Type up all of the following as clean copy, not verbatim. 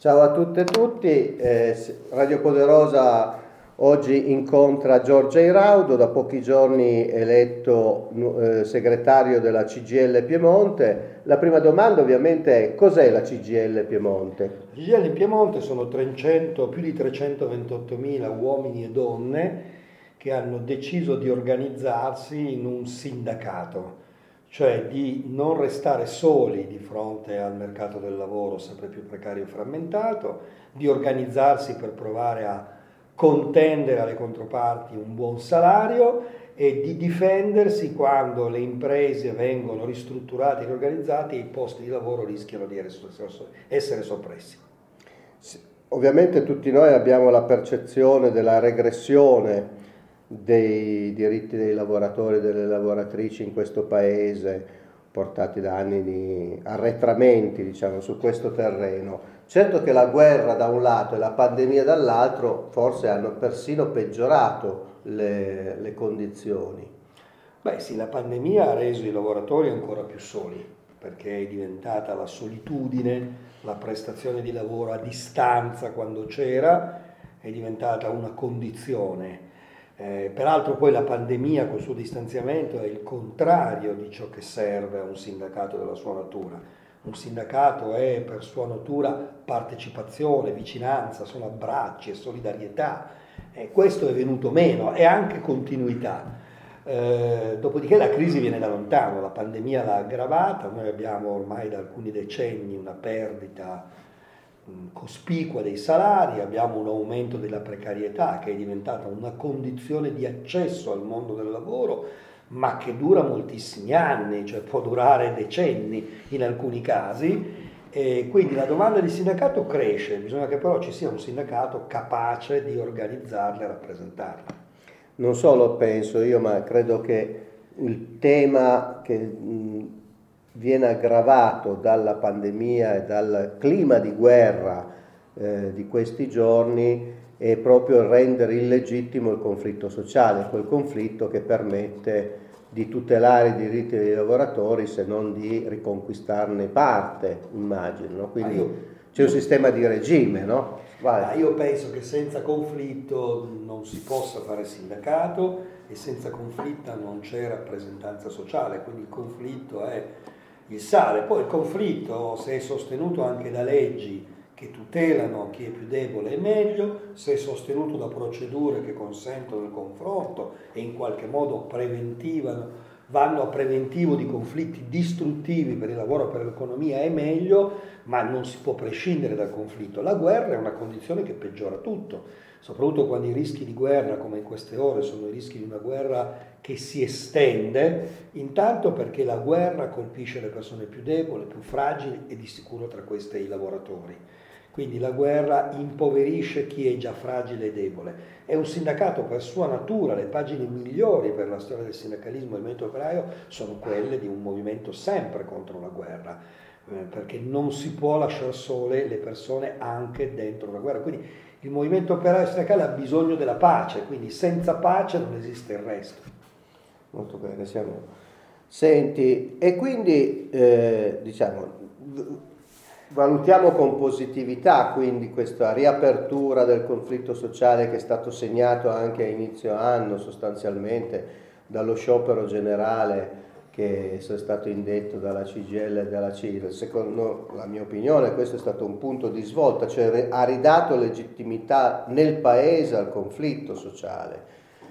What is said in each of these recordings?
Ciao a tutte e tutti, Radio Poderosa oggi incontra Giorgio Airaudo, da pochi giorni eletto segretario della CGIL Piemonte. La prima domanda ovviamente è: cos'è la CGIL Piemonte? La CGIL Piemonte sono più di 328.000 uomini e donne che hanno deciso di organizzarsi in un sindacato, cioè di non restare soli di fronte al mercato del lavoro sempre più precario e frammentato, di organizzarsi per provare a contendere alle controparti un buon salario e di difendersi quando le imprese vengono ristrutturate e riorganizzate e i posti di lavoro rischiano di essere soppressi. Ovviamente tutti noi abbiamo la percezione della regressione dei diritti dei lavoratori e delle lavoratrici in questo paese, portati da anni di arretramenti, diciamo, su questo terreno. Certo che la guerra da un lato e la pandemia dall'altro forse hanno persino peggiorato le condizioni. Beh sì, la pandemia ha reso i lavoratori ancora più soli, perché è diventata la solitudine, la prestazione di lavoro a distanza quando c'era, è diventata una condizione. Peraltro poi la pandemia col suo distanziamento è il contrario di ciò che serve a un sindacato della sua natura. Un sindacato è per sua natura partecipazione, vicinanza, sono abbracci e solidarietà. Questo è venuto meno, è anche continuità. Dopodiché la crisi viene da lontano, la pandemia l'ha aggravata, noi abbiamo ormai da alcuni decenni una perdita cospicua dei salari, abbiamo un aumento della precarietà che è diventata una condizione di accesso al mondo del lavoro, ma che dura moltissimi anni, cioè può durare decenni in alcuni casi, e quindi la domanda di sindacato cresce, bisogna che però ci sia un sindacato capace di organizzarla e rappresentarla. Non solo penso io, ma credo che il tema che viene aggravato dalla pandemia e dal clima di guerra di questi giorni è proprio il rendere illegittimo il conflitto sociale, quel conflitto che permette di tutelare i diritti dei lavoratori se non di riconquistarne parte, immagino, no? Quindi c'è un sistema di regime, no? Io penso che senza conflitto non si possa fare sindacato e senza conflitto non c'è rappresentanza sociale, quindi il conflitto è il sale. Poi il conflitto, se è sostenuto anche da leggi che tutelano chi è più debole, è meglio; se è sostenuto da procedure che consentono il confronto e in qualche modo vanno a preventivo di conflitti distruttivi per il lavoro e per l'economia, è meglio, ma non si può prescindere dal conflitto. La guerra è una condizione che peggiora tutto, soprattutto quando i rischi di guerra, come in queste ore, sono i rischi di una guerra che si estende, intanto perché la guerra colpisce le persone più deboli, più fragili e di sicuro tra queste i lavoratori. Quindi la guerra impoverisce chi è già fragile e debole. È un sindacato per sua natura, le pagine migliori per la storia del sindacalismo e del movimento operaio sono quelle di un movimento sempre contro la guerra, perché non si può lasciare sole le persone anche dentro la guerra. Quindi il movimento operaio sindacale ha bisogno della pace, quindi senza pace non esiste il resto. Molto bene, siamo. Senti, e quindi valutiamo con positività quindi questa riapertura del conflitto sociale che è stato segnato anche a inizio anno sostanzialmente dallo sciopero generale che è stato indetto dalla CGIL e dalla CIL. Secondo la mia opinione questo è stato un punto di svolta, cioè ha ridato legittimità nel paese al conflitto sociale.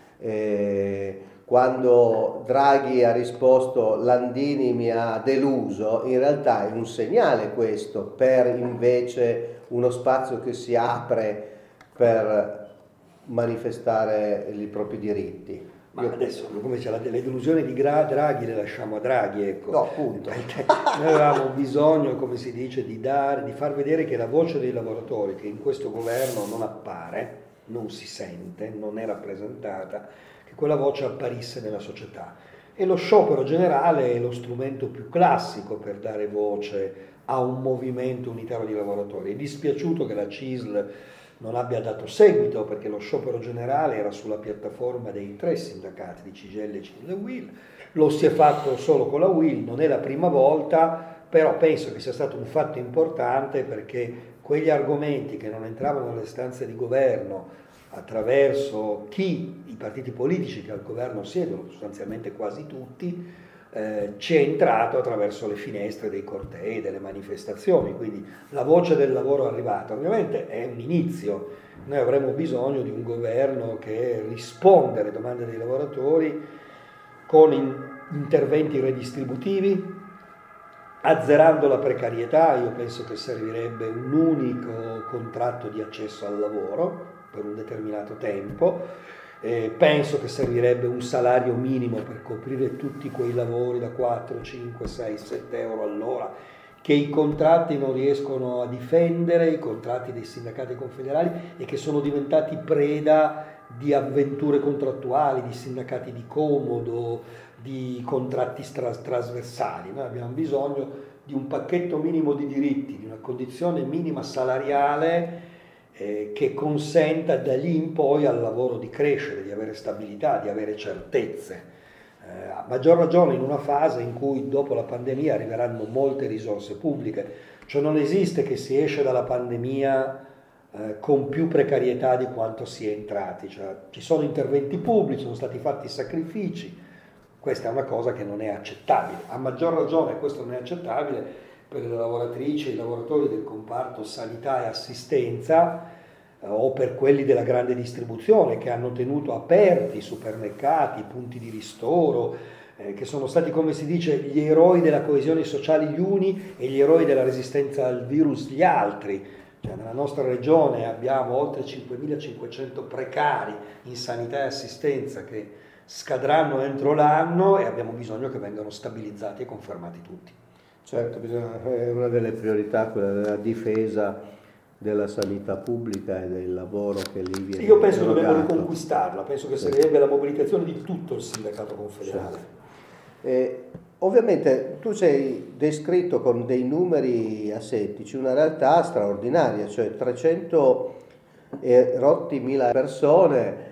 Quando Draghi ha risposto Landini mi ha deluso, in realtà è un segnale questo per invece uno spazio che si apre per manifestare i propri diritti. Ma adesso, come c'è le delusioni di Draghi, le lasciamo a Draghi, ecco. No, appunto. Noi avevamo bisogno, come si dice, di far vedere che la voce dei lavoratori, che in questo governo non appare, non si sente, non è rappresentata, che quella voce apparisse nella società. E lo sciopero generale è lo strumento più classico per dare voce a un movimento unitario di lavoratori. È dispiaciuto che la CISL non abbia dato seguito, perché lo sciopero generale era sulla piattaforma dei 3 sindacati di CGIL, CISL e UIL. Lo si è fatto solo con la UIL, non è la prima volta, però penso che sia stato un fatto importante, perché quegli argomenti che non entravano nelle stanze di governo attraverso i partiti politici che al governo siedono, sostanzialmente quasi tutti, ci è entrato attraverso le finestre dei cortei, delle manifestazioni, quindi la voce del lavoro è arrivata. Ovviamente è un inizio, noi avremo bisogno di un governo che risponde alle domande dei lavoratori con interventi redistributivi, azzerando la precarietà. Io penso che servirebbe un unico contratto di accesso al lavoro per un determinato tempo. Penso che servirebbe un salario minimo per coprire tutti quei lavori da 4, 5, 6, 7 euro all'ora che i contratti non riescono a difendere, i contratti dei sindacati confederali, e che sono diventati preda di avventure contrattuali, di sindacati di comodo, di contratti trasversali. Noi abbiamo bisogno di un pacchetto minimo di diritti, di una condizione minima salariale che consenta da lì in poi al lavoro di crescere, di avere stabilità, di avere certezze. A maggior ragione in una fase in cui dopo la pandemia arriveranno molte risorse pubbliche, cioè non esiste che si esce dalla pandemia con più precarietà di quanto si è entrati, cioè, ci sono interventi pubblici, sono stati fatti sacrifici, questa è una cosa che non è accettabile. A maggior ragione questo non è accettabile per le lavoratrici e i lavoratori del comparto sanità e assistenza, o per quelli della grande distribuzione che hanno tenuto aperti i supermercati, i punti di ristoro, che sono stati, come si dice, gli eroi della coesione sociale gli uni e gli eroi della resistenza al virus gli altri. Cioè, nella nostra regione abbiamo oltre 5.500 precari in sanità e assistenza che scadranno entro l'anno e abbiamo bisogno che vengano stabilizzati e confermati tutti. Certo, è una delle priorità quella della difesa della sanità pubblica e del lavoro che lì viene Io penso che erogato. dobbiamo riconquistarla, penso che servirebbe la mobilitazione di tutto il sindacato confederale. Certo. Ovviamente tu ci hai descritto con dei numeri asettici una realtà straordinaria, cioè 300 e rotti mila persone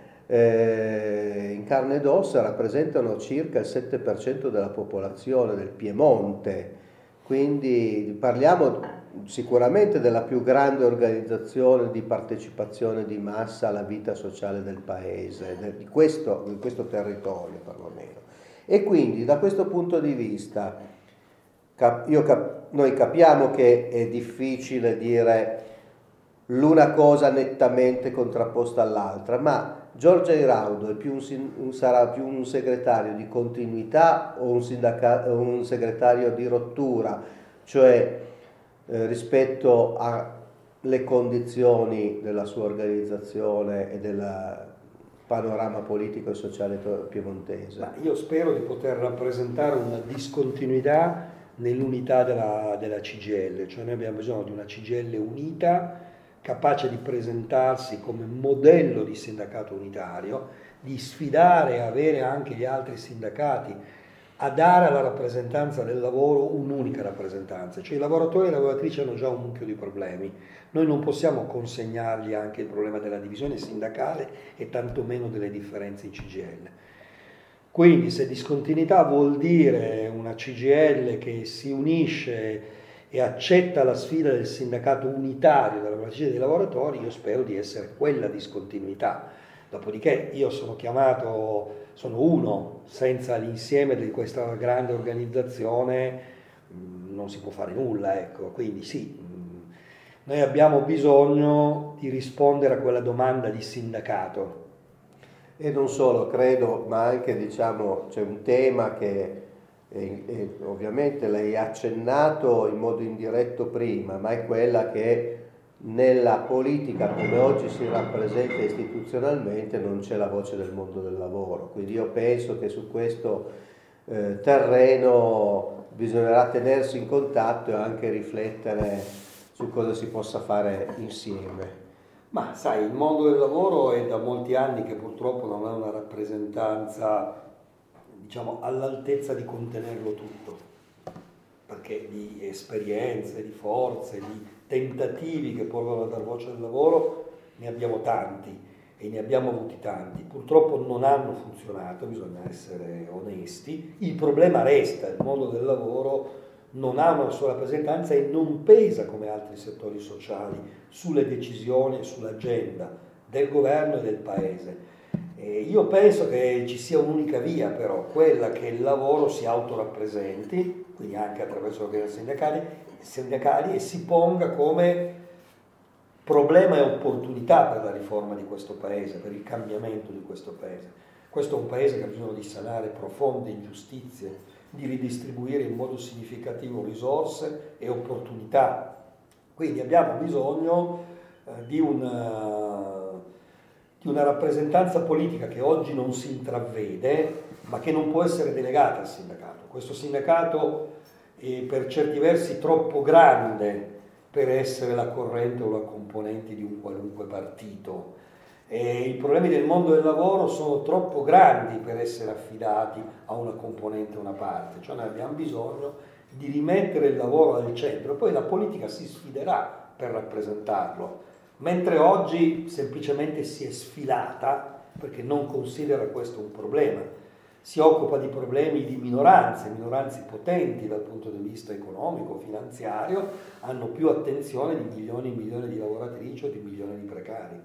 in carne ed ossa rappresentano circa il 7% della popolazione del Piemonte, quindi parliamo sicuramente della più grande organizzazione di partecipazione di massa alla vita sociale del paese, di questo territorio perlomeno. E quindi da questo punto di vista noi capiamo che è difficile dire l'una cosa nettamente contrapposta all'altra, ma Giorgia Airaudo è sarà più un segretario di continuità o un segretario di rottura, cioè rispetto alle condizioni della sua organizzazione e del panorama politico e sociale piemontese? Ma io spero di poter rappresentare una discontinuità nell'unità della CGIL, cioè noi abbiamo bisogno di una CGIL unita, capace di presentarsi come modello di sindacato unitario, di sfidare e avere anche gli altri sindacati a dare alla rappresentanza del lavoro un'unica rappresentanza. Cioè i lavoratori e le lavoratrici hanno già un mucchio di problemi, noi non possiamo consegnargli anche il problema della divisione sindacale e tantomeno delle differenze in CGIL. Quindi se discontinuità vuol dire una CGIL che si unisce e accetta la sfida del sindacato unitario della lavoratrice e dei lavoratori, io spero di essere quella discontinuità. Dopodiché io sono uno, senza l'insieme di questa grande organizzazione non si può fare nulla, ecco. Quindi sì, noi abbiamo bisogno di rispondere a quella domanda di sindacato. E non solo, credo, ma anche c'è un tema che ovviamente lei ha accennato in modo indiretto prima, ma è quella che nella politica come oggi si rappresenta istituzionalmente non c'è la voce del mondo del lavoro, quindi io penso che su questo terreno bisognerà tenersi in contatto e anche riflettere su cosa si possa fare insieme. Ma sai, il mondo del lavoro è da molti anni che purtroppo non ha una rappresentanza, diciamo, all'altezza di contenerlo tutto, perché di esperienze, di forze, di tentativi che provano a dar voce al lavoro ne abbiamo tanti e ne abbiamo avuti tanti. Purtroppo non hanno funzionato, bisogna essere onesti. Il problema resta, il mondo del lavoro non ha una sua rappresentanza e non pesa come altri settori sociali sulle decisioni e sull'agenda del governo e del paese. Io penso che ci sia un'unica via però, quella che il lavoro si autorappresenti, quindi anche attraverso le sindacali, e si ponga come problema e opportunità per la riforma di questo paese, per il cambiamento di questo paese. Questo è un paese che ha bisogno di sanare profonde ingiustizie, di ridistribuire in modo significativo risorse e opportunità. Quindi abbiamo bisogno di una rappresentanza politica che oggi non si intravede, ma che non può essere delegata al sindacato. Questo sindacato è per certi versi troppo grande per essere la corrente o la componente di un qualunque partito. E i problemi del mondo del lavoro sono troppo grandi per essere affidati a una componente o una parte, cioè noi abbiamo bisogno di rimettere il lavoro al centro, poi la politica si sfiderà per rappresentarlo, mentre oggi semplicemente si è sfilata perché non considera questo un problema, si occupa di problemi di minoranze potenti dal punto di vista economico, finanziario, hanno più attenzione di milioni e milioni di lavoratrici o di milioni di precari.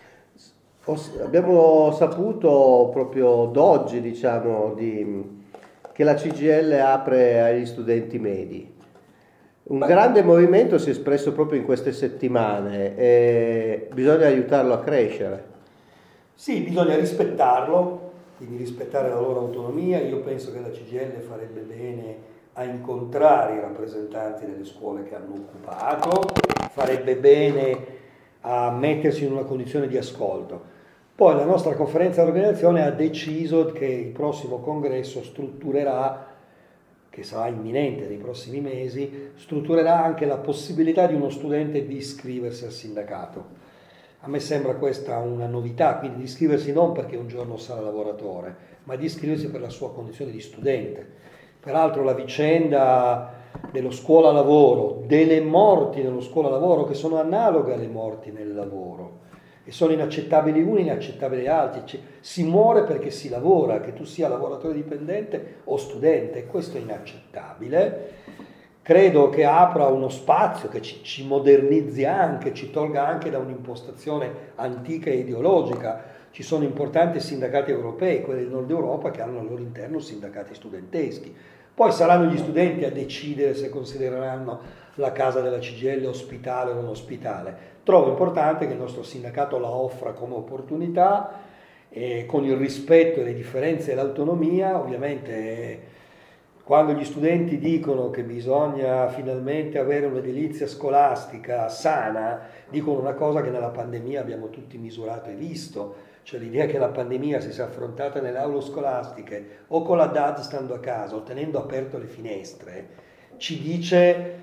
Abbiamo saputo proprio d'oggi, diciamo, che la CGIL apre agli studenti medi. Un grande movimento si è espresso proprio in queste settimane e bisogna aiutarlo a crescere. Sì, bisogna rispettarlo, quindi rispettare la loro autonomia. Io penso che la CGIL farebbe bene a incontrare i rappresentanti delle scuole che hanno occupato, farebbe bene a mettersi in una condizione di ascolto. Poi la nostra conferenza di organizzazione ha deciso che il prossimo congresso strutturerà, che sarà imminente nei prossimi mesi, strutturerà anche la possibilità di uno studente di iscriversi al sindacato. A me sembra questa una novità, quindi di iscriversi non perché un giorno sarà lavoratore, ma di iscriversi per la sua condizione di studente. Peraltro la vicenda dello scuola-lavoro, delle morti nello scuola-lavoro, che sono analoghe alle morti nel lavoro, e sono inaccettabili uni, inaccettabili gli altri. Si muore perché si lavora, che tu sia lavoratore dipendente o studente, questo è inaccettabile. Credo che apra uno spazio, che ci modernizzi anche, ci tolga anche da un'impostazione antica e ideologica. Ci sono importanti sindacati europei, quelli del nord Europa, che hanno al loro interno sindacati studenteschi. Poi saranno gli studenti a decidere se considereranno la casa della CGIL ospitale o non ospitale. Trovo importante che il nostro sindacato la offra come opportunità, con il rispetto e le differenze e l'autonomia. Ovviamente quando gli studenti dicono che bisogna finalmente avere un'edilizia scolastica sana, dicono una cosa che nella pandemia abbiamo tutti misurato e visto, cioè l'idea che la pandemia si sia affrontata nelle aule scolastiche o con la DAD stando a casa o tenendo aperte le finestre, ci dice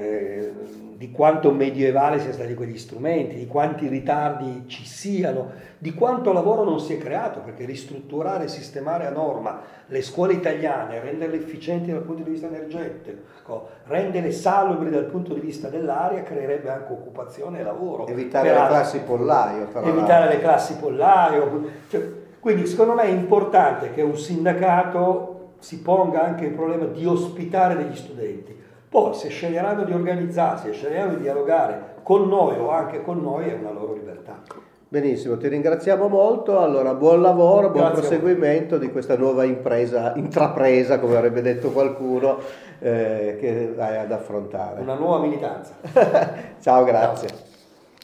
di quanto medievale siano stati quegli strumenti, di quanti ritardi ci siano, di quanto lavoro non si è creato, perché ristrutturare e sistemare a norma le scuole italiane, renderle efficienti dal punto di vista energetico, renderle salubri dal punto di vista dell'aria, creerebbe anche occupazione e lavoro. Evitare le classi pollaio. Evitare le classi pollaio. Quindi secondo me è importante che un sindacato si ponga anche il problema di ospitare degli studenti. Poi se sceglieranno di organizzarsi e sceglieranno di dialogare con noi o anche con noi è una loro libertà. Benissimo, ti ringraziamo molto, allora buon lavoro, buon proseguimento di questa nuova intrapresa, come avrebbe detto qualcuno, che vai ad affrontare. Una nuova militanza. Ciao, grazie. Ciao.